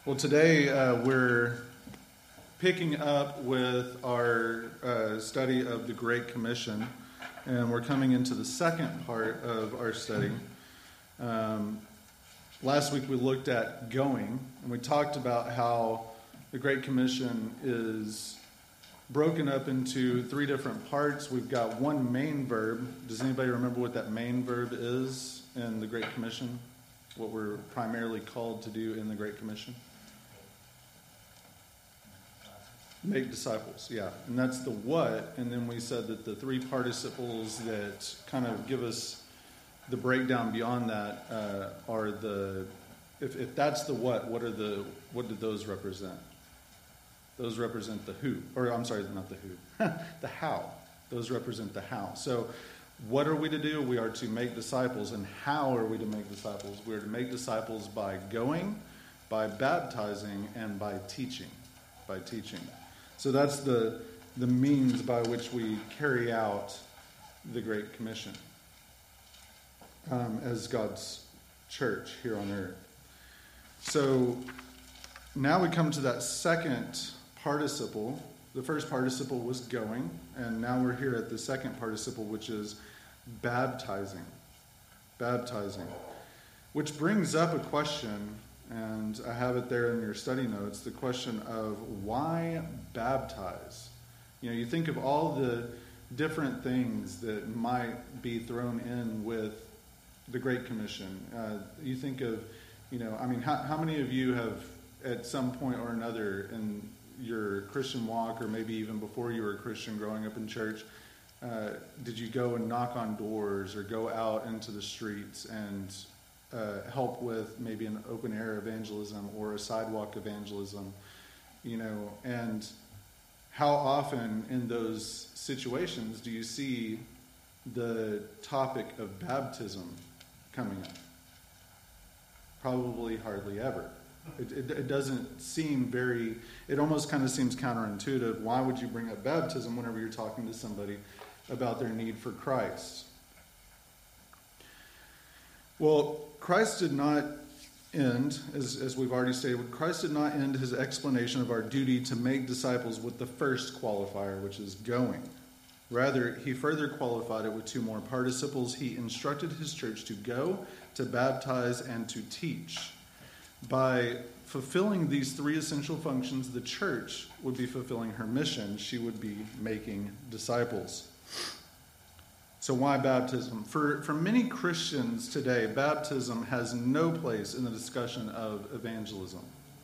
Well, today we're picking up with our study of the Great Commission, and we're coming into the second part of our study. Last week we looked at going, and we talked about how the Great Commission is broken up into three different parts. We've got one main verb. Does anybody remember what that main verb is in the Great Commission? What we're primarily called to do in the Great Commission? Make disciples, yeah. And that's the what. And then we said that the three participles that kind of give us the breakdown beyond that are the, if that's the what do those represent? Those represent the who. Or I'm sorry, not the who. The how. Those represent the how. So what are we to do? We are to make disciples. And how are we to make disciples? We are to make disciples by going, by baptizing, and by teaching. By teaching. So that's the means by which we carry out the Great Commission as God's church here on earth. So now we come to that second participle. The first participle was going, and now we're here at the second participle, which is baptizing. Baptizing. Which brings up a question, and I have it there in your study notes, the question of why baptize? You know, you think of all the different things that might be thrown in with the Great Commission. You think of, how many of you have at some point or another in your Christian walk, or maybe even before you were a Christian growing up in church, did you go and knock on doors or go out into the streets and help with maybe an open air evangelism or a sidewalk evangelism, and how often in those situations do you see the topic of baptism coming up? Probably hardly ever. It doesn't seem it almost kind of seems counterintuitive. Why would you bring up baptism whenever you're talking to somebody about their need for Christ? Well, Christ did not end, as we've already stated, Christ did not end his explanation of our duty to make disciples with the first qualifier, which is going. Rather, he further qualified it with two more participles. He instructed his church to go, to baptize, and to teach. By fulfilling these three essential functions, the church would be fulfilling her mission. She would be making disciples. So why baptism? For many Christians today, baptism has no place in the discussion of evangelism.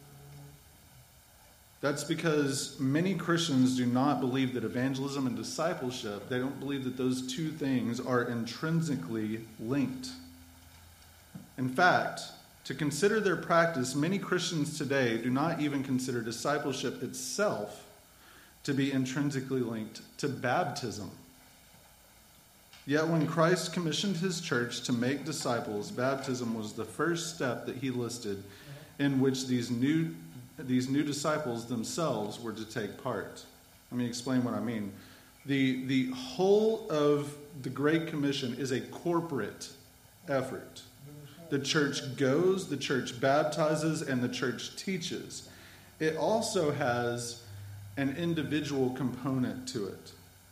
That's because many Christians do not believe that evangelism and discipleship, they don't believe that those two things are intrinsically linked. In fact, to consider their practice, many Christians today do not even consider discipleship itself to be intrinsically linked to baptism. Yet when Christ commissioned his church to make disciples, baptism was the first step that he listed in which these new disciples themselves were to take part. Let me explain what I mean. The whole of the Great Commission is a corporate effort. The church goes, the church baptizes, and the church teaches. It also has an individual component to it.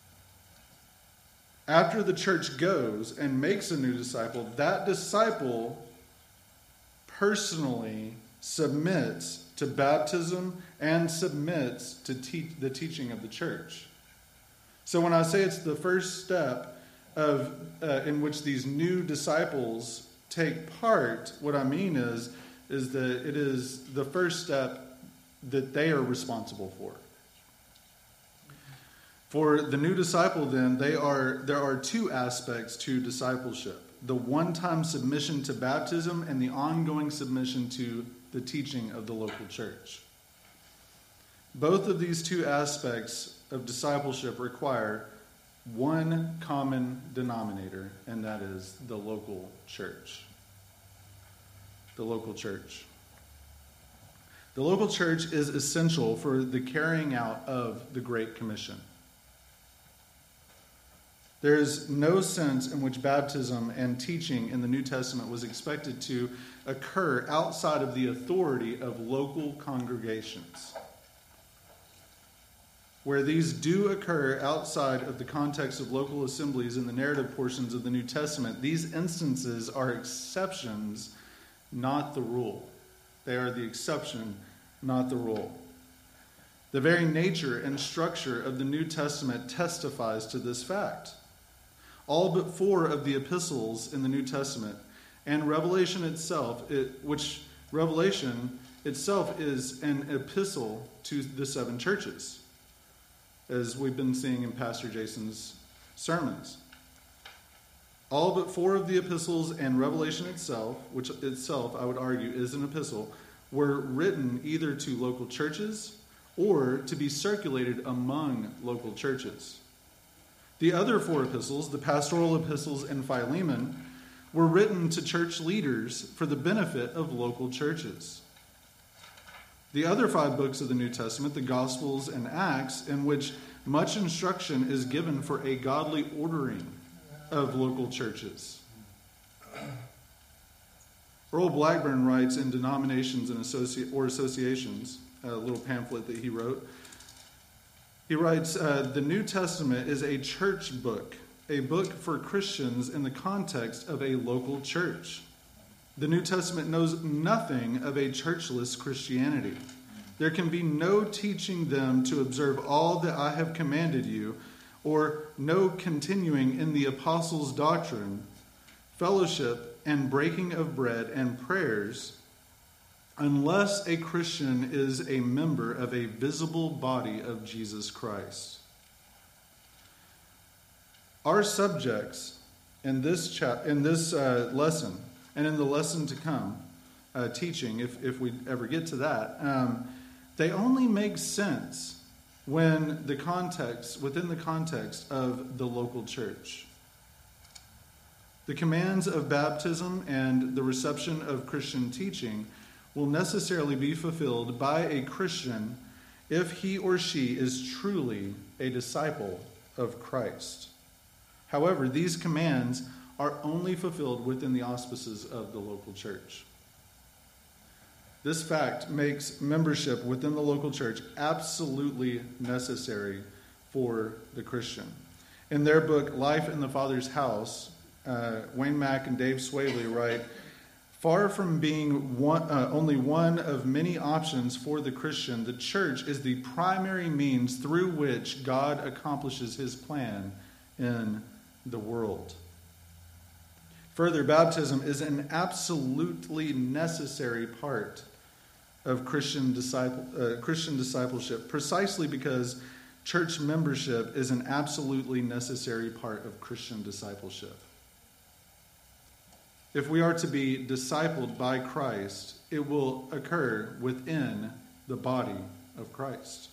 After the church goes and makes a new disciple, that disciple personally submits to baptism and submits to the teaching of the church. So when I say it's the first step in which these new disciples take part, what I mean is that it is the first step that they are responsible for. For the new disciple, then, there are two aspects to discipleship: the one-time submission to baptism and the ongoing submission to the teaching of the local church. Both of these two aspects of discipleship require one common denominator, and that is the local church. The local church. The local church is essential for the carrying out of the Great Commission. There is no sense in which baptism and teaching in the New Testament was expected to occur outside of the authority of local congregations. Where these do occur outside of the context of local assemblies in the narrative portions of the New Testament, these instances are exceptions, not the rule. They are the exception, not the rule. The very nature and structure of the New Testament testifies to this fact. All but 4 of the epistles in the New Testament and Revelation itself, which Revelation itself is an epistle to the 7 churches, as we've been seeing in Pastor Jason's sermons. All but 4 of the epistles and Revelation itself, which itself I would argue is an epistle, were written either to local churches or to be circulated among local churches. The other 4 epistles, the pastoral epistles and Philemon, were written to church leaders for the benefit of local churches. The other 5 books of the New Testament, the Gospels and Acts, in which much instruction is given for a godly ordering of local churches. Earl Blackburn writes in Denominations and Associations, a little pamphlet that he wrote. He writes, the New Testament is a church book, a book for Christians in the context of a local church. The New Testament knows nothing of a churchless Christianity. There can be no teaching them to observe all that I have commanded you, or no continuing in the apostles' doctrine, fellowship, and breaking of bread and prayers, unless a Christian is a member of a visible body of Jesus Christ. Our subjects in this lesson, and in the lesson to come, teaching, if we ever get to that, they only make sense within the context of the local church. The commands of baptism and the reception of Christian teaching will necessarily be fulfilled by a Christian if he or she is truly a disciple of Christ. However, these commands are only fulfilled within the auspices of the local church. This fact makes membership within the local church absolutely necessary for the Christian. In their book, Life in the Father's House, Wayne Mack and Dave Swaley write, far from being only one of many options for the Christian, the church is the primary means through which God accomplishes his plan in the world. Further, baptism is an absolutely necessary part of Christian discipleship, precisely because church membership is an absolutely necessary part of Christian discipleship. If we are to be discipled by Christ, it will occur within the body of Christ.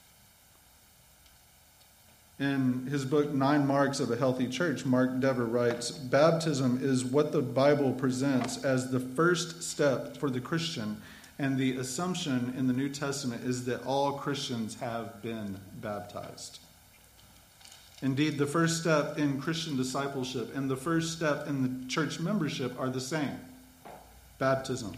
In his book, 9 Marks of a Healthy Church, Mark Dever writes, baptism is what the Bible presents as the first step for the Christian, and the assumption in the New Testament is that all Christians have been baptized. Indeed, the first step in Christian discipleship and the first step in the church membership are the same: baptism.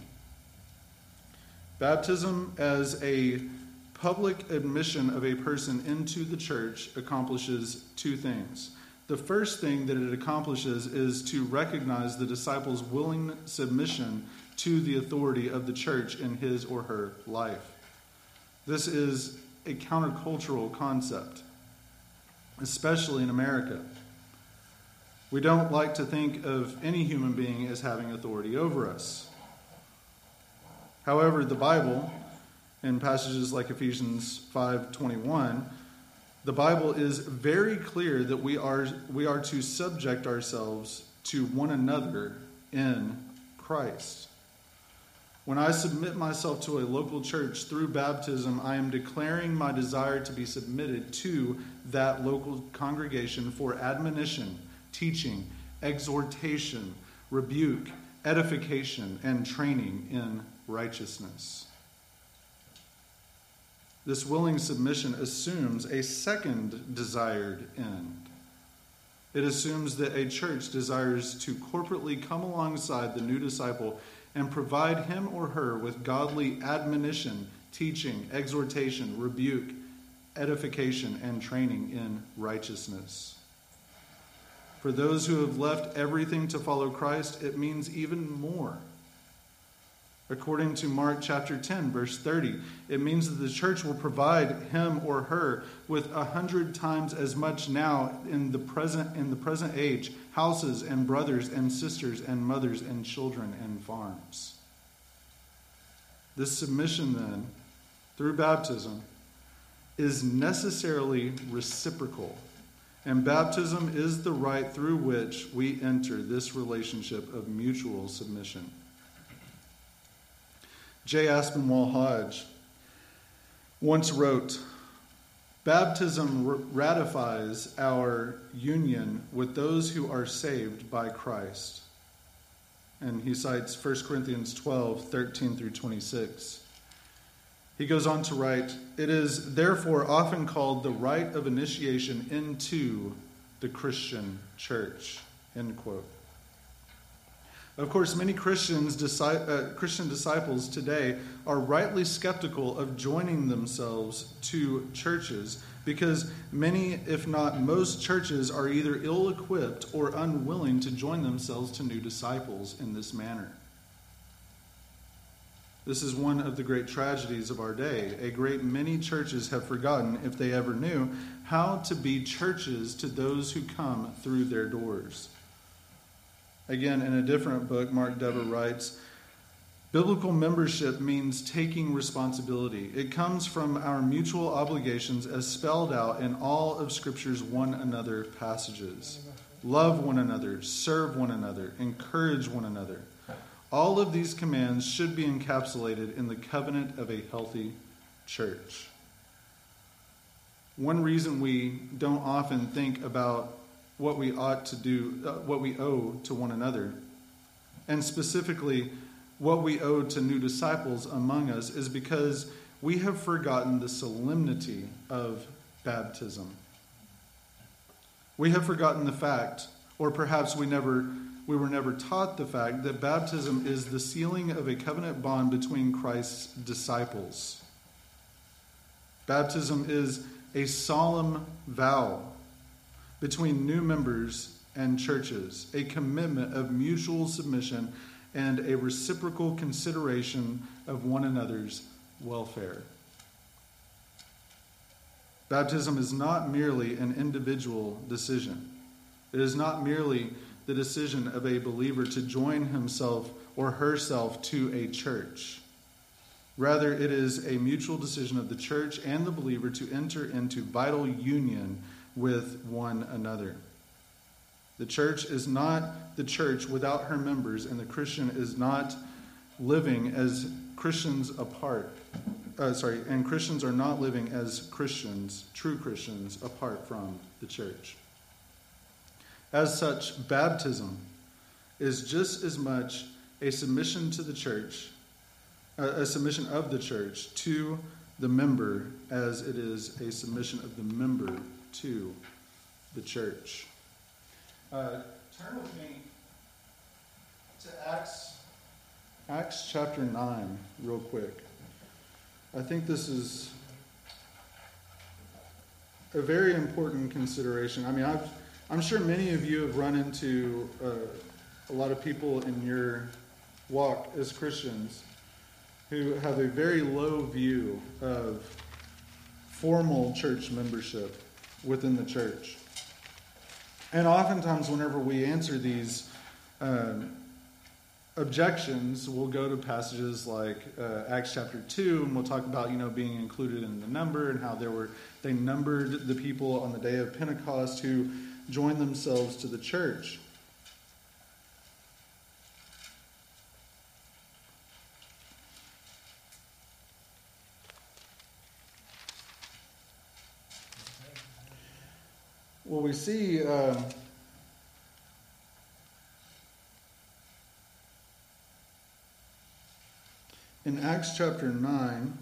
Baptism as a public admission of a person into the church accomplishes 2 things. The first thing that it accomplishes is to recognize the disciple's willing submission to the authority of the church in his or her life. This is a countercultural concept, especially in America. We don't like to think of any human being as having authority over us. However, the Bible, in passages like Ephesians 5:21, the Bible is very clear that we are to subject ourselves to one another in Christ. When I submit myself to a local church through baptism, I am declaring my desire to be submitted to that local congregation for admonition, teaching, exhortation, rebuke, edification, and training in righteousness. This willing submission assumes a second desired end. It assumes that a church desires to corporately come alongside the new disciple and provide him or her with godly admonition, teaching, exhortation, rebuke, edification, and training in righteousness. For those who have left everything to follow Christ, it means even more. According to Mark chapter 10, verse 30, it means that the church will provide him or her with 100 times as much now in the present age, houses and brothers and sisters and mothers and children and farms. This submission then, through baptism, is necessarily reciprocal. And baptism is the rite through which we enter this relationship of mutual submission. J. Aspinwall Hodge once wrote, "Baptism ratifies our union with those who are saved by Christ." And he cites 1 Corinthians 12, 13 through 26. He goes on to write, "It is therefore often called the rite of initiation into the Christian church." End quote. Of course, many Christian disciples today are rightly skeptical of joining themselves to churches because many, if not most, churches are either ill-equipped or unwilling to join themselves to new disciples in this manner. This is one of the great tragedies of our day. A great many churches have forgotten, if they ever knew, how to be churches to those who come through their doors. Again, in a different book, Mark Dever writes, "Biblical membership means taking responsibility. It comes from our mutual obligations as spelled out in all of Scripture's one another passages. Love one another, serve one another, encourage one another. All of these commands should be encapsulated in the covenant of a healthy church." One reason we don't often think about what we ought to do, what we owe to one another, and specifically what we owe to new disciples among us, is because we have forgotten the solemnity of baptism. We have forgotten the fact, or perhaps we were never taught the fact, that baptism is the sealing of a covenant bond between Christ's disciples. Baptism is a solemn vow between new members and churches, a commitment of mutual submission and a reciprocal consideration of one another's welfare. Baptism is not merely an individual decision. It is not merely the decision of a believer to join himself or herself to a church. Rather, it is a mutual decision of the church and the believer to enter into vital union with one another. The church is not the church without her members, and the Christian is not living as Christians apart. And Christians are not living as Christians, true Christians, apart from the church. As such, baptism is just as much a submission to the church, a submission of the church to the member, as it is a submission of the member to the church. Turn with me to Acts chapter 9 real quick. I think this is a very important consideration. I mean, I'm sure many of you have run into a lot of people in your walk as Christians who have a very low view of formal church membership within the church. And oftentimes whenever we answer these objections, we'll go to passages like Acts chapter 2, and we'll talk about, being included in the number and how they numbered the people on the day of Pentecost who joined themselves to the church. Well, we see in Acts chapter 9,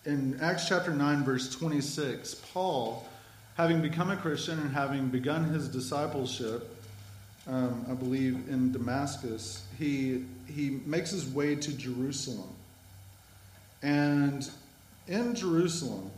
in Acts chapter 9, verse 26, Paul, having become a Christian and having begun his discipleship, I believe in Damascus, he makes his way to Jerusalem. And in Jerusalem,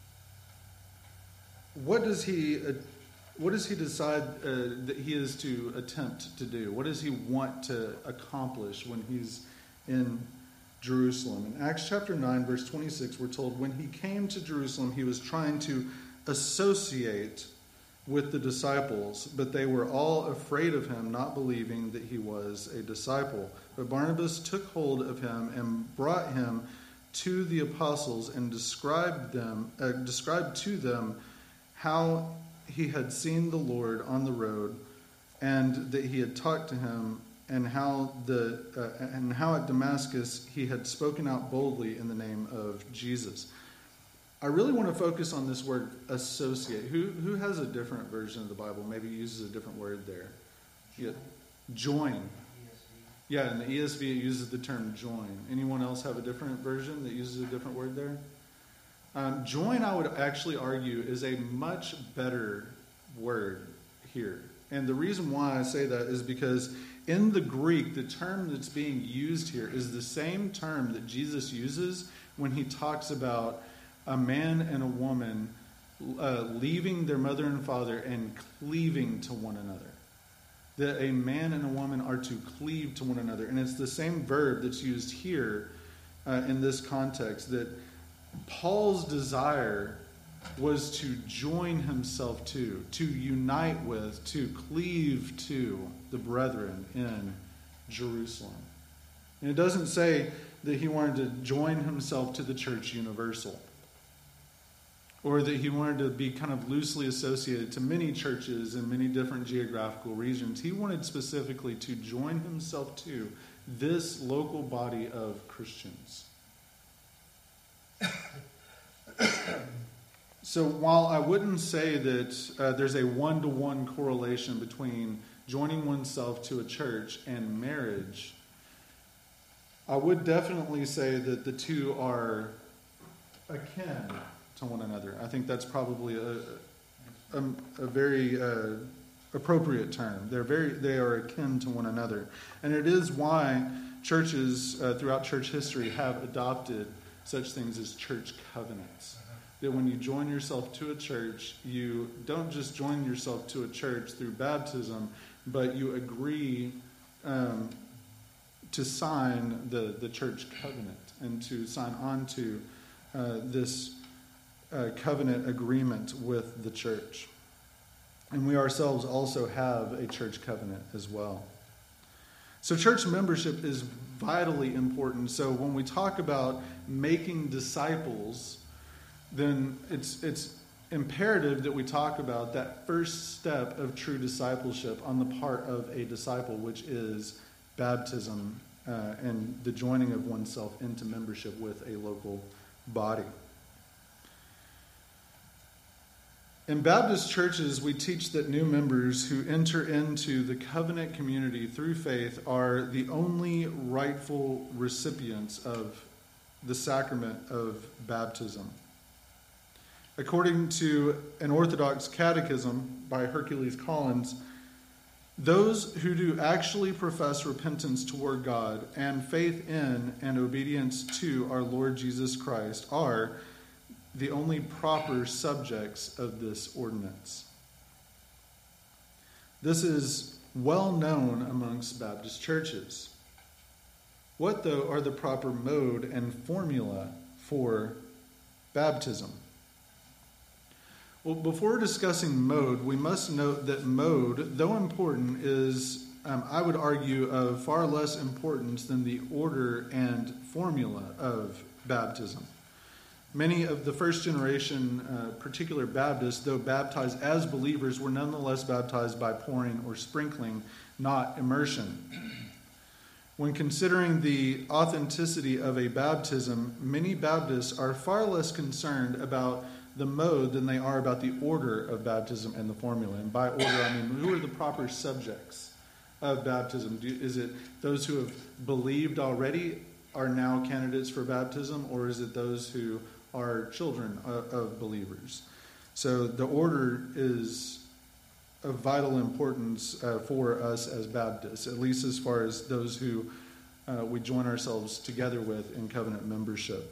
what does he decide that he is to attempt to do? What does he want to accomplish when he's in Jerusalem? In Acts chapter 9, verse 26, we're told, when he came to Jerusalem, he was trying to associate with the disciples, but they were all afraid of him, not believing that he was a disciple. But Barnabas took hold of him and brought him to the apostles and described to them how he had seen the Lord on the road, and that he had talked to him, and how at Damascus he had spoken out boldly in the name of Jesus. I really want to focus on this word associate. Who has a different version of the Bible? Maybe uses a different word there. Yeah. Join. Yeah, in the ESV it uses the term join. Anyone else have a different version that uses a different word there? Join, I would actually argue, is a much better word here. And the reason why I say that is because in the Greek, the term that's being used here is the same term that Jesus uses when he talks about a man and a woman leaving their mother and father and cleaving to one another. That a man and a woman are to cleave to one another. And it's the same verb that's used here in this context, that Paul's desire was to join himself to unite with, to cleave to the brethren in Jerusalem. And it doesn't say that he wanted to join himself to the church universal, or that he wanted to be kind of loosely associated to many churches in many different geographical regions. He wanted specifically to join himself to this local body of Christians. So while I wouldn't say that there's a one-to-one correlation between joining oneself to a church and marriage, I would definitely say that the two are akin to one another. I think that's probably a very appropriate term. They are akin to one another. And it is why churches throughout church history have adopted such things as church covenants. That when you join yourself to a church, you don't just join yourself to a church through baptism, but you agree to sign the church covenant and to sign on to this covenant agreement with the church. And we ourselves also have a church covenant as well. So church membership is vitally important. So when we talk about making disciples, then it's imperative that we talk about that first step of true discipleship on the part of a disciple, which is baptism and the joining of oneself into membership with a local body. In Baptist churches, we teach that new members who enter into the covenant community through faith are the only rightful recipients of the sacrament of baptism. According to an Orthodox catechism by Hercules Collins, those who do actually profess repentance toward God and faith in and obedience to our Lord Jesus Christ are the only proper subjects of this ordinance. This is well known amongst Baptist churches. What, though, are the proper mode and formula for baptism? Well, before discussing mode, we must note that mode, though important, is, I would argue, of far less importance than the order and formula of baptism. Many of the first generation particular Baptists, though baptized as believers, were nonetheless baptized by pouring or sprinkling, not immersion. When considering the authenticity of a baptism, many Baptists are far less concerned about the mode than they are about the order of baptism and the formula. And by order, I mean, who are the proper subjects of baptism? Is it those who have believed already are now candidates for baptism, or is it those who are children of believers. So the order is of vital importance for us as Baptists, at least as far as those who we join ourselves together with in covenant membership.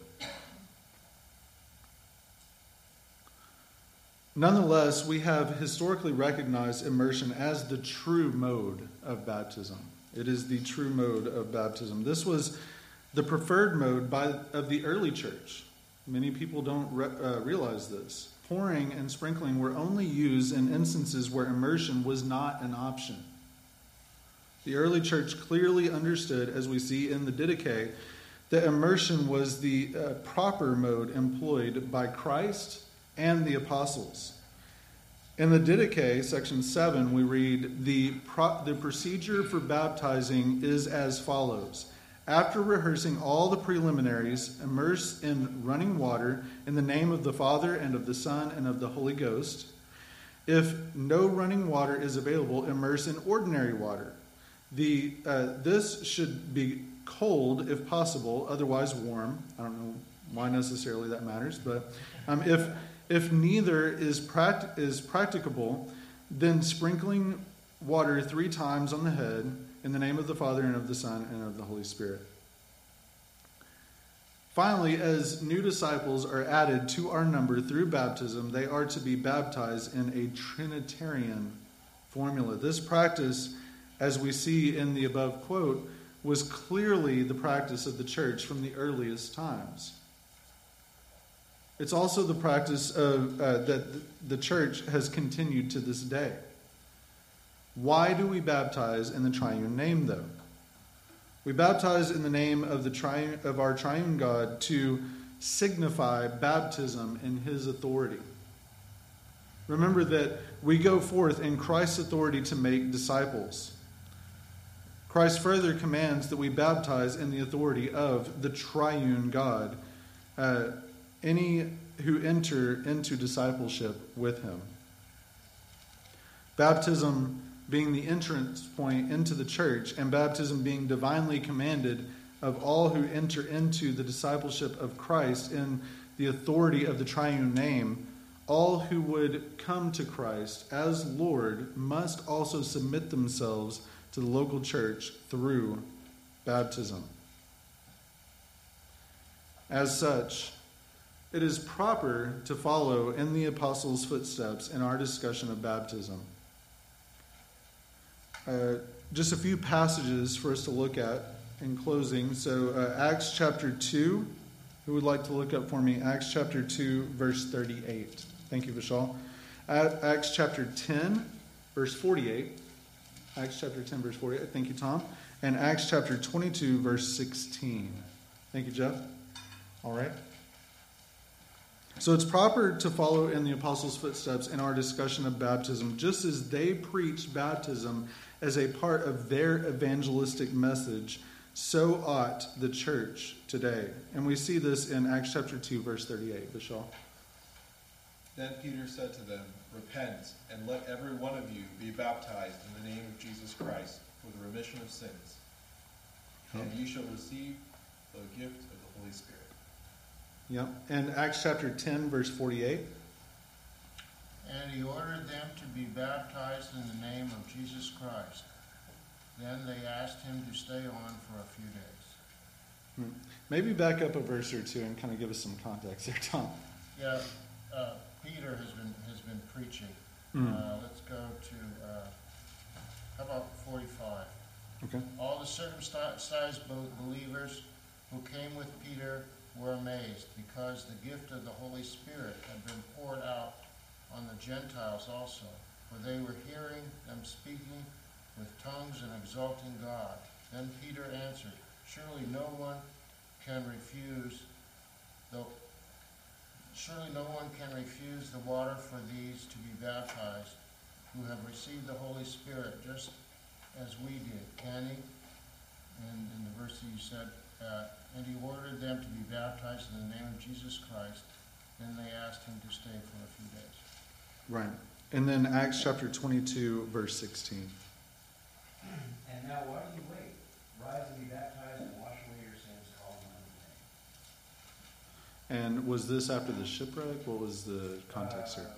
Nonetheless, we have historically recognized immersion as the true mode of baptism. It is the true mode of baptism. This was the preferred mode of the early church. Many people don't realize this. Pouring and sprinkling were only used in instances where immersion was not an option. The early church clearly understood, as we see in the Didache, that immersion was the proper mode employed by Christ and the apostles. In the Didache, section 7, we read, the procedure for baptizing is as follows. After rehearsing all the preliminaries, immerse in running water in the name of the Father and of the Son and of the Holy Ghost. If no running water is available, immerse in ordinary water. This should be cold if possible, otherwise warm. I don't know why necessarily that matters, but if neither is practicable, then sprinkling water 3 times on the head in the name of the Father and of the Son and of the Holy Spirit. Finally, as new disciples are added to our number through baptism, they are to be baptized in a Trinitarian formula. This practice, as we see in the above quote, was clearly the practice of the church from the earliest times. It's also the practice that the church has continued to this day. Why do we baptize in the triune name, though? We baptize in the name of our triune God to signify baptism in his authority. Remember that we go forth in Christ's authority to make disciples. Christ further commands that we baptize in the authority of the triune God, any who enter into discipleship with him. Baptism being the entrance point into the church, and baptism being divinely commanded of all who enter into the discipleship of Christ in the authority of the triune name, all who would come to Christ as Lord must also submit themselves to the local church through baptism. As such, it is proper to follow in the apostles' footsteps in our discussion of baptism. Just a few passages for us to look at in closing. So Acts chapter 2, who would like to look up for me? Acts chapter 2, verse 38. Thank you, Vishal. Acts chapter 10, verse 48. Acts chapter 10, verse 48. Thank you, Tom. And Acts chapter 22, verse 16. Thank you, Jeff. All right. So it's proper to follow in the apostles' footsteps in our discussion of baptism, just as they preached baptism as a part of their evangelistic message, so ought the church today. And we see this in Acts chapter 2, verse 38. Vishal. Then Peter said to them, "Repent, and let every one of you be baptized in the name of Jesus Christ for the remission of sins, and you shall receive the gift of the Holy Spirit." Yep. And Acts chapter 10, verse 48. And he ordered them to be baptized in the name of Jesus Christ. Then they asked him to stay on for a few days. Maybe back up a verse or two and kind of give us some context there, Tom. Yeah, Peter has been preaching. Let's go to, how about 45? Okay. All the circumcised believers who came with Peter were amazed, because the gift of the Holy Spirit had been poured out on the Gentiles also, for they were hearing them speaking with tongues and exalting God. Then Peter answered, Surely no one can refuse the water for these to be baptized, who have received the Holy Spirit, just as we did. Can he? And in the verse that you said, and he ordered them to be baptized in the name of Jesus Christ. Then they asked him to stay for a few days. Right. And then Acts chapter 22, verse 16. And now why do you wait? Rise and be baptized and wash away your sins, calling on And was this after the shipwreck? What was the context here?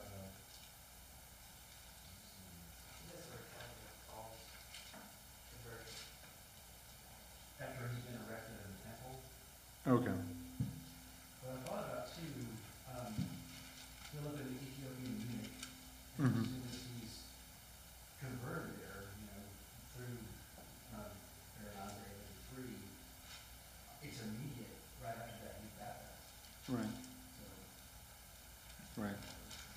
After he's been erected in the temple. Okay. But I thought about too, Philip and the Ethiopian eunuch, Mhm. as soon as he's converted there, through Aaron and free, it's immediate right after that he's baptized. Right. So, Right.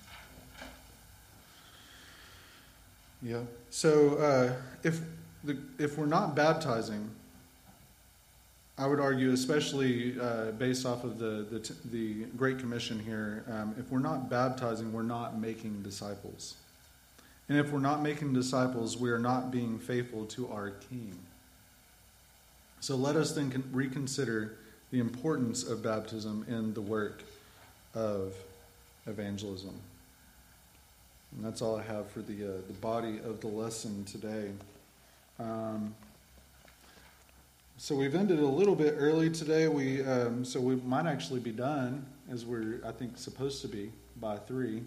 Yeah. So if we're not baptizing, I would argue, especially based off of the Great Commission here, if we're not baptizing, we're not making disciples. And if we're not making disciples, we are not being faithful to our King. So let us then reconsider the importance of baptism in the work of evangelism. And that's all I have for the body of the lesson today. So we've ended a little bit early today. So we might actually be done, as we're, I think, supposed to be by 3.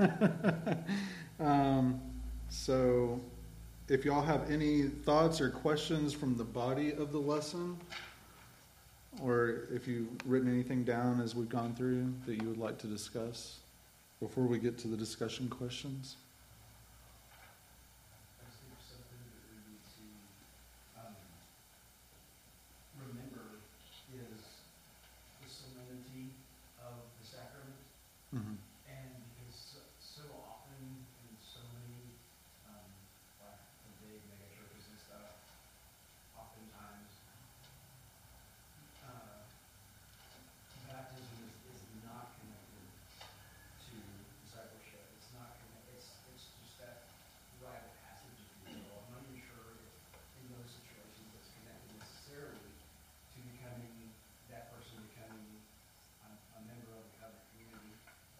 So if y'all have any thoughts or questions from the body of the lesson, or if you've written anything down as we've gone through that you would like to discuss before we get to the discussion questions. I just think something that we need to remember is the solemnity of the sacrament. Mm-hmm. And because so often in so many, like the big mega churches and stuff, oftentimes baptism is not connected to discipleship. It's not connected. It's just that rite of passage, if you will. I'm not even sure if in those situations it's connected necessarily to becoming that person becoming a member of the covenant community.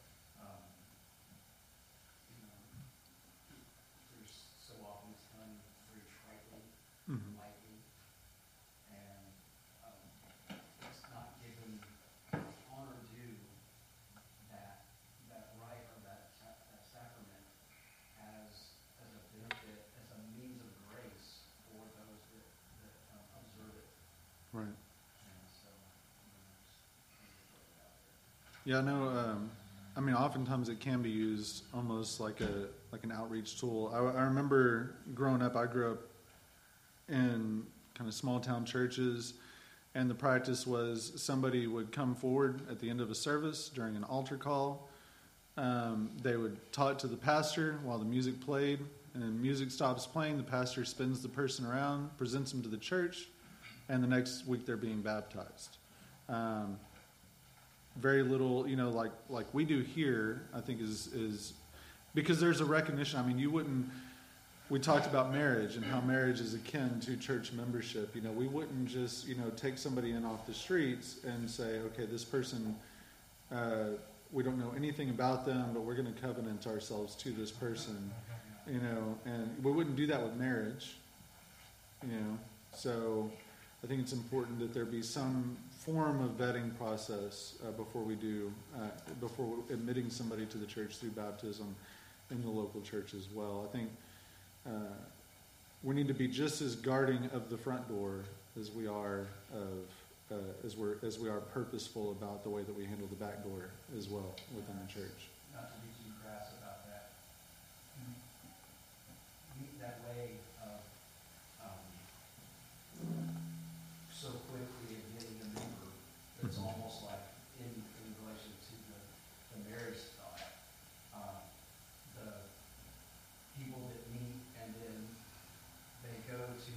There's so often it's done very tritely, Mm-hmm. lightly, and it's not given honor due that rite or that sacrament as a benefit, as a means of grace for those that observe it. Right. And so, just out there. Yeah, I know. I mean, oftentimes it can be used almost like an outreach tool. I remember growing up. I grew up in kind of small town churches, and the practice was somebody would come forward at the end of a service during an altar call. They would talk to the pastor while the music played, and then music stops playing. The pastor spins the person around, presents them to the church, and the next week they're being baptized. Very little, like we do here, I think is because there's a recognition. I mean, we talked about marriage and how marriage is akin to church membership. We wouldn't just, take somebody in off the streets and say, okay, this person, we don't know anything about them, but we're going to covenant ourselves to this person, and we wouldn't do that with marriage, So I think it's important that there be some form of vetting process before admitting somebody to the church through baptism in the local church as well. I think we need to be just as guarding of the front door as we are as we are purposeful about the way that we handle the back door as well within the church. Not to be too crass about that. That way of so quickly admitting a member that's almost like in relation to the marriage thought. The people that meet and then they go to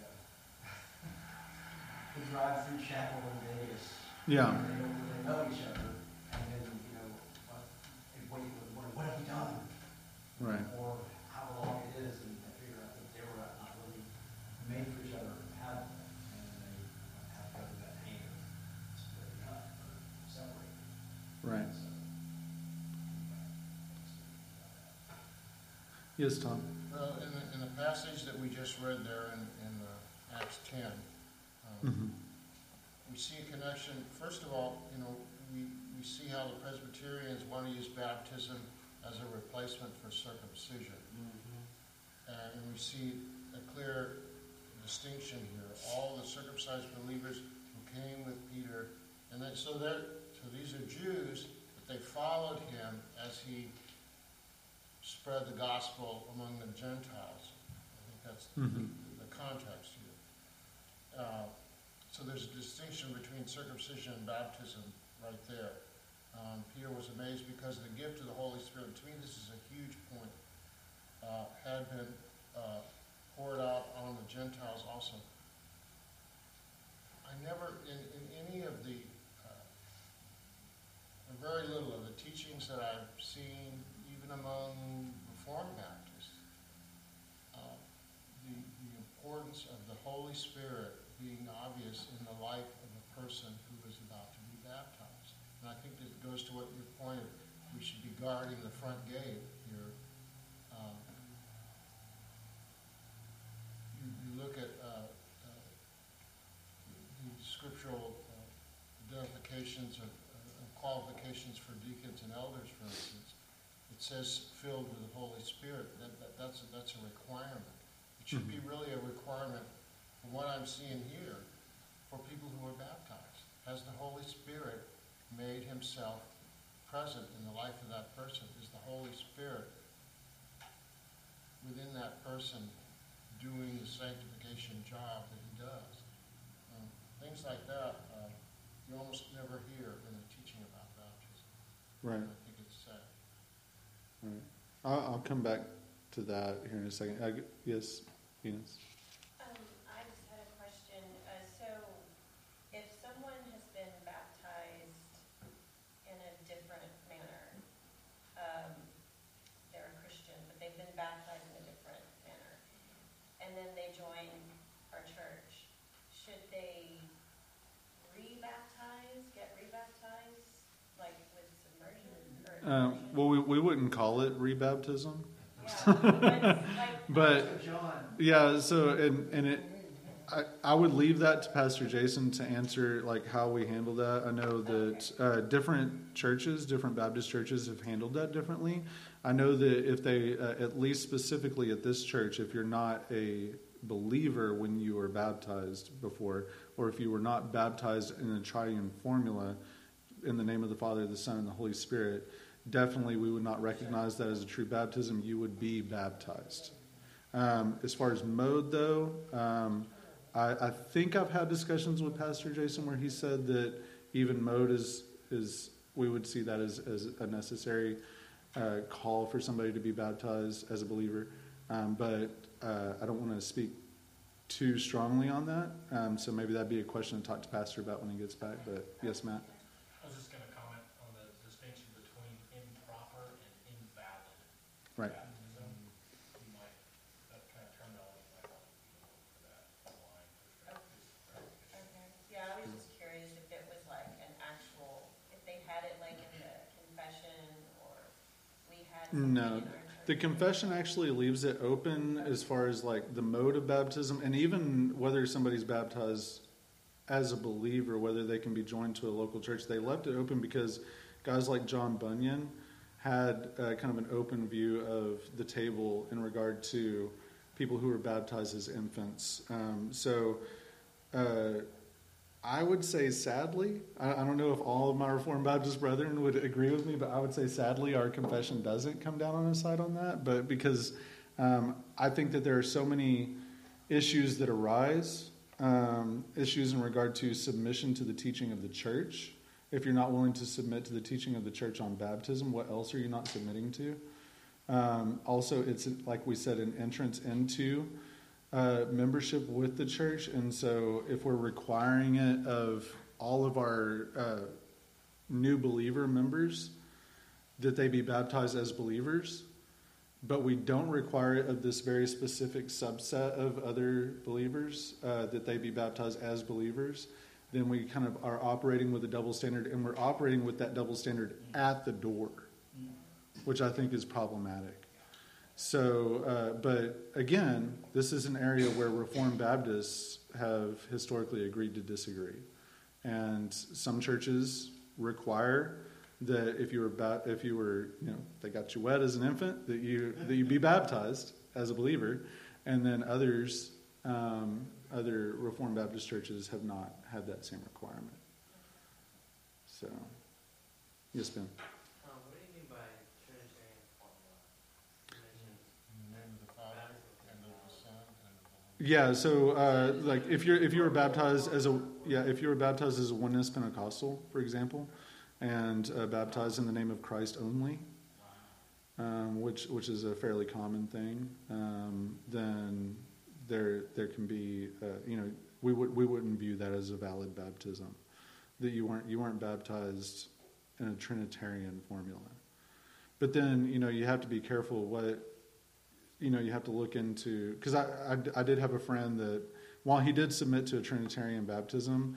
the drive-through chapel in Vegas. Yeah. They know each other, and then what have you done? Right. Or how long it is, and they figure out that they were not really made for each other or compatible, and they have to go to that hand of splitting up or separating. Right. So, Yes, Tom. Well, in the passage that we just read there in Acts 10, Mm-hmm. we see a connection. First of all, we we see how the Presbyterians want to use baptism as a replacement for circumcision. And we see a clear distinction here. All the circumcised believers who came with Peter, and then, so these are Jews, but they followed him as he spread the gospel among the Gentiles. I think that's the context here. So there's a distinction between circumcision and baptism right there. Peter was amazed because the gift of the Holy Spirit, to me this is a huge point, had been poured out on the Gentiles also. I never, in any of the, very little of the teachings that I've seen, even among Reformed Baptists, the importance of the Holy Spirit being obvious in the life of a person who is about to be baptized. And I think that goes to what you pointed, we should be guarding the front gate here. You look at the scriptural identifications of qualifications for deacons and elders, for instance. It says filled with the Holy Spirit. That's a requirement. It should be really a requirement from what I'm seeing here for people who are baptized. Has the Holy Spirit made himself present in the life of that person? Is the Holy Spirit within that person doing the sanctification job that he does? Things like that you almost never hear in the teaching about baptism. Right. I think it's sad. Right. I'll come back to that here in a second. Yes, Enos. I just had a question. So, if someone has been baptized in a different manner, they're a Christian, but they've been baptized in a different manner, and then they join our church, should they get rebaptized, like with submersion? Or Well, we wouldn't call it rebaptism. Yeah, But John. yeah, so I would leave that to Pastor Jason to answer like how we handle that. I know that different churches, different Baptist churches have handled that differently. I know that if they, at least specifically at this church, if you're not a believer when you were baptized before, or if you were not baptized in a triune formula in the name of the Father, the Son, and the Holy Spirit, definitely we would not recognize that as a true baptism. You would be baptized. As far as mode, though, I think I've had discussions with Pastor Jason where he said that even mode is we would see that as a necessary call for somebody to be baptized as a believer. But I don't want to speak too strongly on that. So maybe that'd be a question to talk to Pastor about when he gets back. But yes, Matt. I was just going to comment on the distinction between improper and invalid Right. baptism. You might, that kind of terminology might want to be for that online. Okay. Yeah, I was just curious if it was like an actual, if they had it like in the confession, or we had something No. in our church. The confession actually leaves it open as far as like the mode of baptism, and even whether somebody's baptized as a believer, whether they can be joined to a local church. They left it open because guys like John Bunyan had kind of an open view of the table in regard to people who were baptized as infants. I would say sadly, I don't know if all of my Reformed Baptist brethren would agree with me, but I would say sadly our confession doesn't come down on a side on that. But because I think that there are so many issues that arise, issues in regard to submission to the teaching of the church. If you're not willing to submit to the teaching of the church on baptism, what else are you not submitting to? Also, it's like we said, an entrance into membership with the church, and so if we're requiring it of all of our new believer members that they be baptized as believers, but we don't require it of this very specific subset of other believers that they be baptized as believers, then we kind of are operating with a double standard, and we're operating with that double standard at the door, which I think is problematic. So, but again, this is an area where Reformed Baptists have historically agreed to disagree. And some churches require that if you were, they got you wet as an infant, that you be baptized as a believer, and then others, other Reformed Baptist churches have not had that same requirement. So, yes, Ben. What do you mean by Trinitarian formula? In the name of the Father, and of the Son, and of the Holy Yeah, so like if you were baptized as a oneness Pentecostal, for example, and baptized in the name of Christ only, which is a fairly common thing, then there can be we wouldn't view that as a valid baptism, that you weren't baptized in a Trinitarian formula. But then you have to be careful what you have to look into, because I did have a friend that while he did submit to a Trinitarian baptism,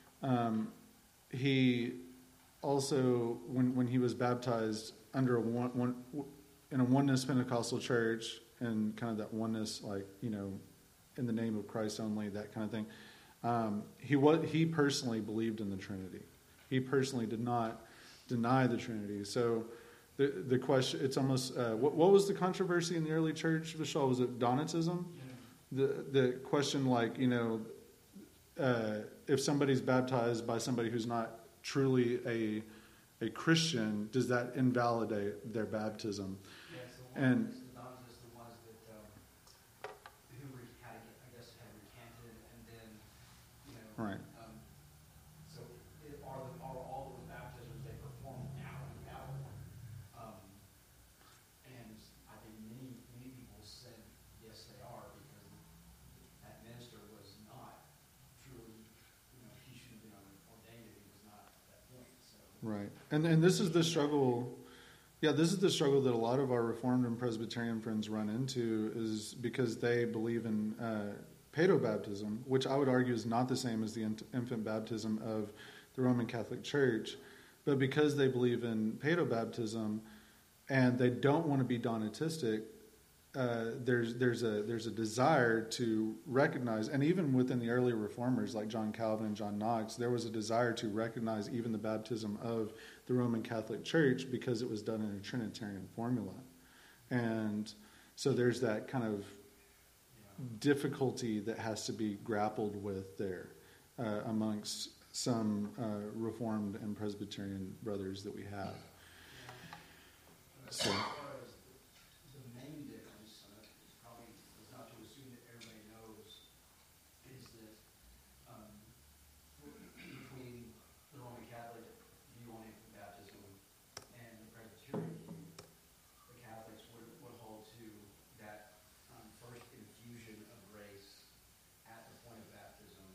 he also when he was baptized under in a oneness Pentecostal church, and kind of that oneness, like in the name of Christ only, that kind of thing, he personally believed in the Trinity. He personally did not deny the Trinity. So the question, it's almost what was the controversy in the early church, Vishal? Was it Donatism? The question, like if somebody's baptized by somebody who's not truly a Christian, does that invalidate their baptism? Yeah, so And the Donatists, the ones that who had recanted, and then right. So are all those baptisms they perform now invalid? And I think many people said yes, they are, because that minister was not truly, he shouldn't have been ordained if he was not at that point. So Right. And this is the struggle. Yeah, this is the struggle that a lot of our Reformed and Presbyterian friends run into, is because they believe in paedobaptism, which I would argue is not the same as the infant baptism of the Roman Catholic Church. But because they believe in paedobaptism and they don't want to be Donatistic, there's a desire to recognize, and even within the early reformers like John Calvin and John Knox, there was a desire to recognize even the baptism of the Roman Catholic Church, because it was done in a Trinitarian formula. And so there's that kind of difficulty that has to be grappled with there amongst some Reformed and Presbyterian brothers that we have. So. as far as the main difference, probably is not to assume that everybody knows, is that between the Roman Catholic view on infant baptism and the Presbyterian view, the Catholics would hold to that first infusion of grace at the point of baptism,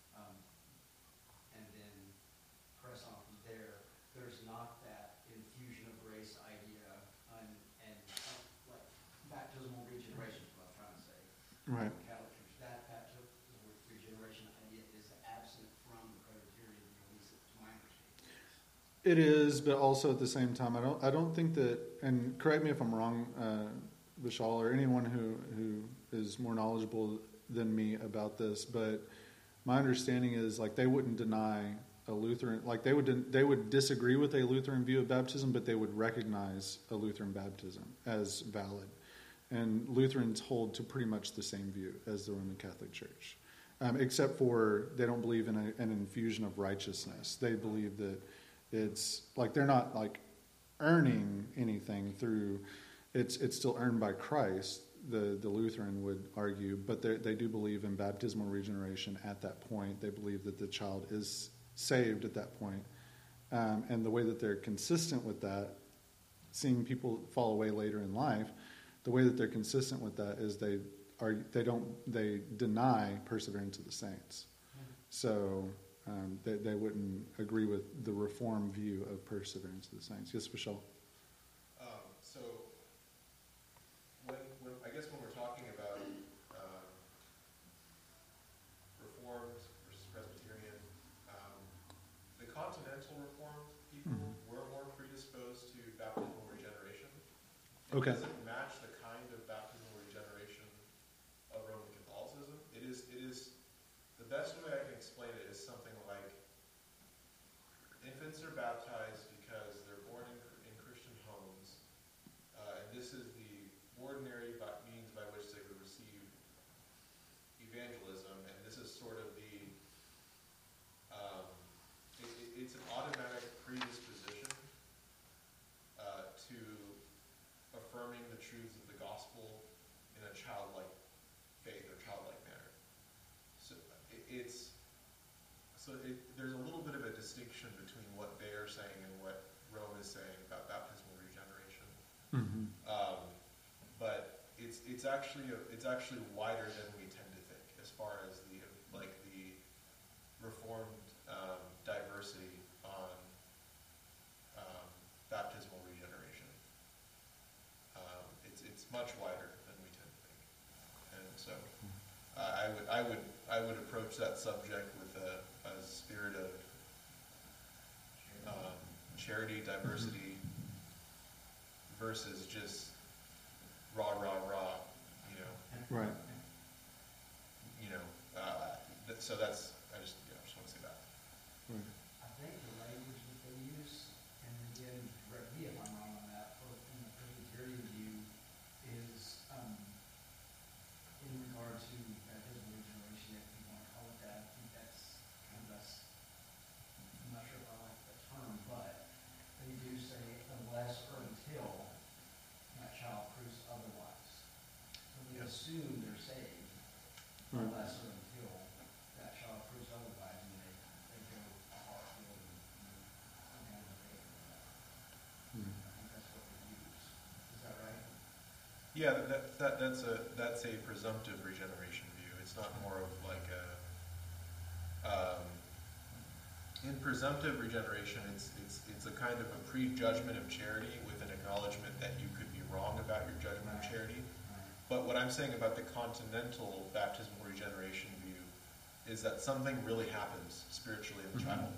and then press on from there. There's not that infusion of grace idea and like baptismal regeneration is what I'm trying to say. Right. Catholic Church, that baptismal regeneration idea is absent from the Presbyterian view, at least to my understanding. It is, but also at the same time, I don't think that, and correct me if I'm wrong, Vishal, or anyone who is more knowledgeable than me about this, but my understanding is, like, they wouldn't deny a Lutheran, like they would disagree with a Lutheran view of baptism, but they would recognize a Lutheran baptism as valid. And Lutherans hold to pretty much the same view as the Roman Catholic Church, except for they don't believe in an infusion of righteousness. They believe that it's like they're not like earning anything through. It's still earned by Christ. The Lutheran would argue, but they do believe in baptismal regeneration at that point. They believe that the child is saved at that point. And the way that they're consistent with that, seeing people fall away later in life, the way that they're consistent with that is they deny perseverance of the saints. So they wouldn't agree with the Reformed view of perseverance of the saints. Yes, Vishal? So, when we're talking about Reformed versus Presbyterian, the Continental Reformed people were more predisposed to baptismal regeneration. Okay. It doesn't match the kind of baptismal regeneration of Roman Catholicism. It is the best way I can explain it is something like infants are baptized because they're So there's a little bit of a distinction between what they are saying and what Rome is saying about baptismal regeneration. But it's actually wider than we tend to think as far as the Reformed diversity on baptismal regeneration. It's much wider than we tend to think, and so I would approach that subject with a spirit of charity, diversity, versus just rah, you know. Right. You know, so that's, I just want to say that. Right. I think the language that they use, and again, correct me if I'm wrong on that, or in the Presbyterian view, is in regard to baptismal regeneration, if you want to call it that. I think that's kind of less, I'm not sure if I like the term, but they do say unless or until that child proves otherwise. So we assume they're saved Right. unless or until that child proves otherwise, and they go off field and down the faith or whatever. I think that's what they use. Is that right? Yeah, that's a presumptive regeneration view. It's not more of like in presumptive regeneration, it's a kind of a prejudgment of charity with an acknowledgement that you could be wrong about your judgment of charity. But what I'm saying about the continental baptismal regeneration view is that something really happens spiritually in the child.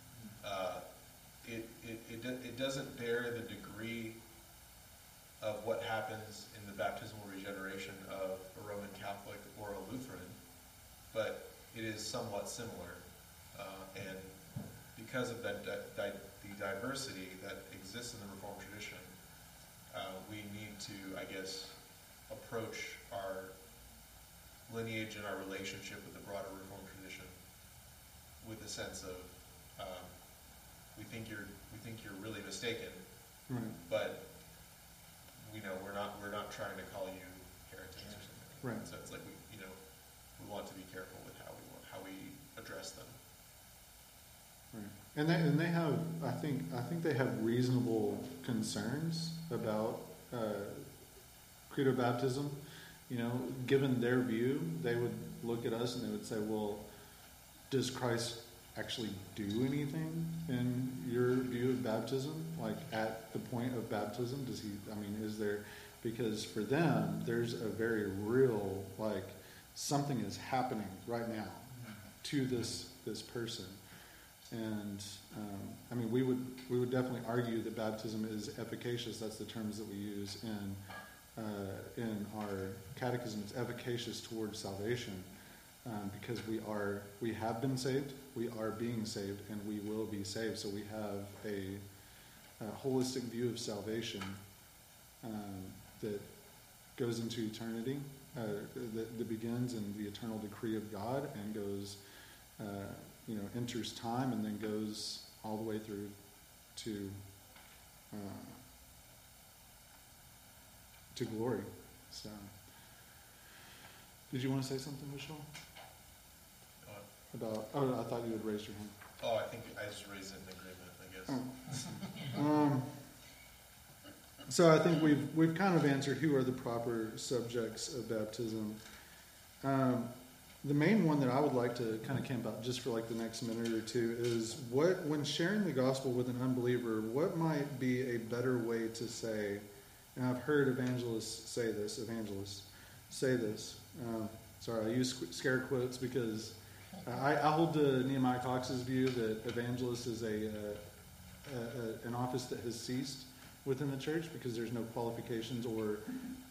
It doesn't bear the degree of what happens in the baptismal regeneration of a Roman Catholic or a Lutheran, but it is somewhat similar. And because of that the diversity that exists in the Reformed tradition, we need to, I guess, approach our lineage and our relationship with the broader Reformed tradition with a sense of we think you're really mistaken, Right. but we know we're not trying to call you heretics or something. Right. So it's like we want to be careful with how we address them. Right. And they have, I think they have reasonable concerns about credo baptism. You know, given their view, they would look at us and they would say, well, does Christ actually do anything in your view of baptism? Like at the point of baptism, is there, because for them, there's a very real, like, something is happening right now to this person. And we would definitely argue that baptism is efficacious. That's the terms that we use in our catechism. It's efficacious towards salvation because we have been saved, we are being saved, and we will be saved. So we have a holistic view of salvation that goes into eternity, that begins in the eternal decree of God and goes, enters time and then goes all the way through to glory. So, did you want to say something, Michelle? I thought you had raised your hand. Oh, I think I just raised it in agreement, I guess. So I think we've kind of answered who are the proper subjects of baptism. The main one that I would like to kind of camp out just for like the next minute or two is when sharing the gospel with an unbeliever, what might be a better way to say, and I've heard evangelists say this. Sorry, I use scare quotes because I hold to Nehemiah Cox's view that evangelist is an office that has ceased within the church because there's no qualifications or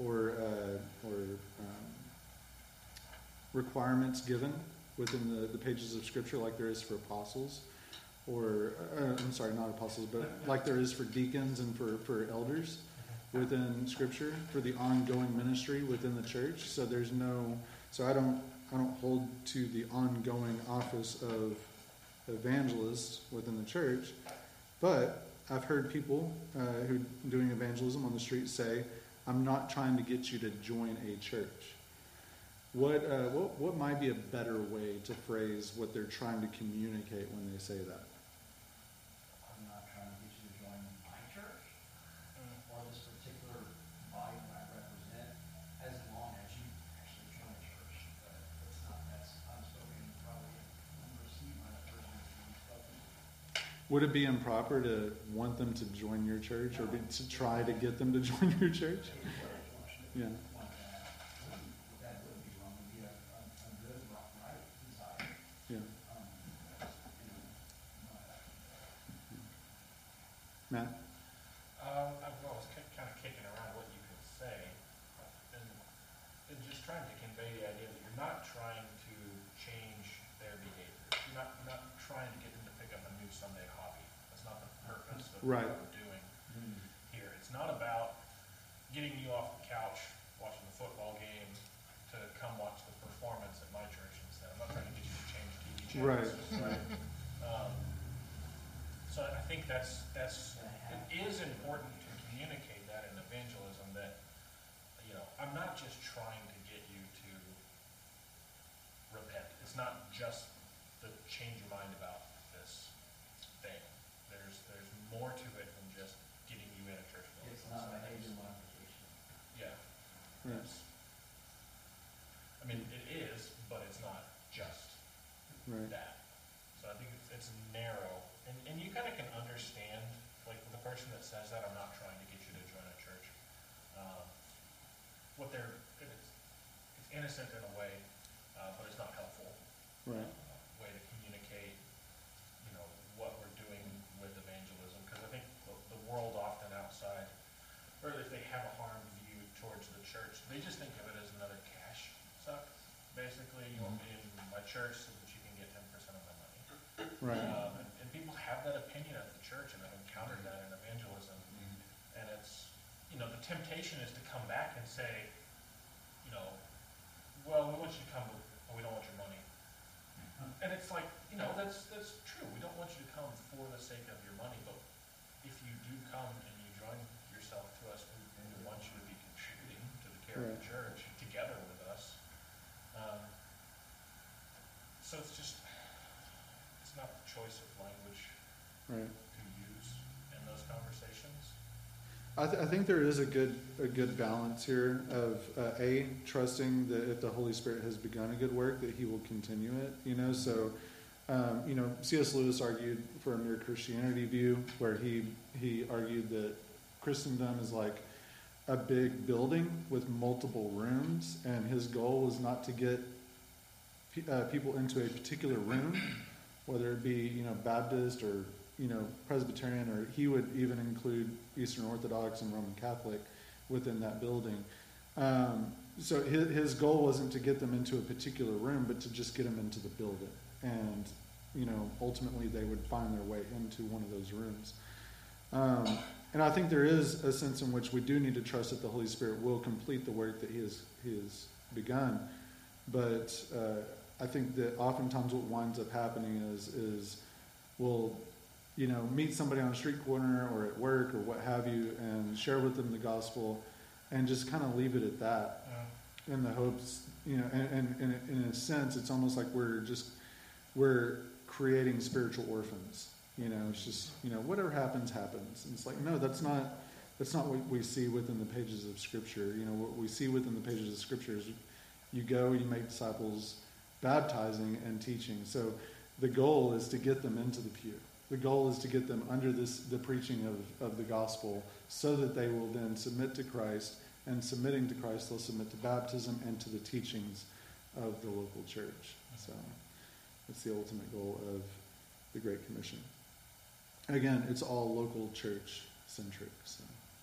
requirements given within the pages of Scripture like there is for apostles, or not apostles, but like there is for deacons and for elders within Scripture for the ongoing ministry within the church. So I don't hold to the ongoing office of evangelist within the church, but I've heard people who are doing evangelism on the street say, I'm not trying to get you to join a church. What might be a better way to phrase what they're trying to communicate when they say that? I'm not trying to get you to join my church or this particular body that I represent, as long as you actually join a church. But it's not, that's unspoken, probably unreceived by the person who's being spoken to. Would it be improper to want them to join your church or to try to get them to join your church? Yeah. That would be wrong. It would be a good, right desire. Yeah. Matt? I was kind of kicking around what you could say, and just trying to convey the idea that you're not trying to change their behavior. You're not trying to get them to pick up a new Sunday hobby. That's not the purpose of Right. what we're doing here. It's not about getting you off the couch watching the football game to come watch the performance at my church instead. I'm not trying to get you to change TV channels. Right. So I think it is important to communicate that in evangelism that, I'm not just trying to get you to repent. It's not just to change your mind about this thing. There's more to it than just getting you in a church building. It's not behavior modification. Yeah. Right. I mean, it is, but it's not just Right. that. So I think it's narrow. And you kind of can understand, like, with the person that says that, I'm not trying to get you to join a church. It's innocent in a way, but it's not helpful. Right. Way to communicate, what we're doing with evangelism. Because I think the world often outside, or if they have a harmed view towards the church, they just think of it as another cash suck. Basically, you want me in my church so that you can get 10% of my money. Right. And people have that opinion of the church, and I've encountered that in evangelism. And it's, the temptation is to come back and say, well, we want you to come, but we don't want your money. And it's like, that's true. We don't want you to come for the sake of your money, but if you do come and you join yourself to us, we want you to be contributing to the care of the church together with us. So it's not the choice of language Right. to use in those conversations. I think there is a good balance here of trusting that if the Holy Spirit has begun a good work, that He will continue it. So C.S. Lewis argued for a mere Christianity view, where he argued that Christendom is like a big building with multiple rooms, and his goal was not to get people into a particular room, whether it be Baptist or Presbyterian, or he would even include Eastern Orthodox and Roman Catholic within that building. So his goal wasn't to get them into a particular room, but to just get them into the building. And, ultimately they would find their way into one of those rooms. And I think there is a sense in which we do need to trust that the Holy Spirit will complete the work that He has begun. But I think that oftentimes what winds up happening is we'll meet somebody on a street corner or at work or what have you, and share with them the gospel, and just kind of leave it at that, in the hopes, and in a sense, it's almost like we're creating spiritual orphans. It's just whatever happens. And it's like, no, that's not what we see within the pages of Scripture. What we see within the pages of Scripture is you go, you make disciples, baptizing and teaching. So the goal is to get them into the pew. The goal is to get them under the preaching of the gospel, so that they will then submit to Christ, and submitting to Christ, they'll submit to baptism and to the teachings of the local church. So that's the ultimate goal of the Great Commission. Again, it's all local church centric. So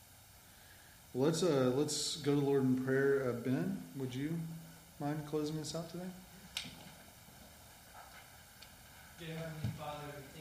let's go to the Lord in prayer. Ben, would you mind closing us out today? Dear Heavenly Father,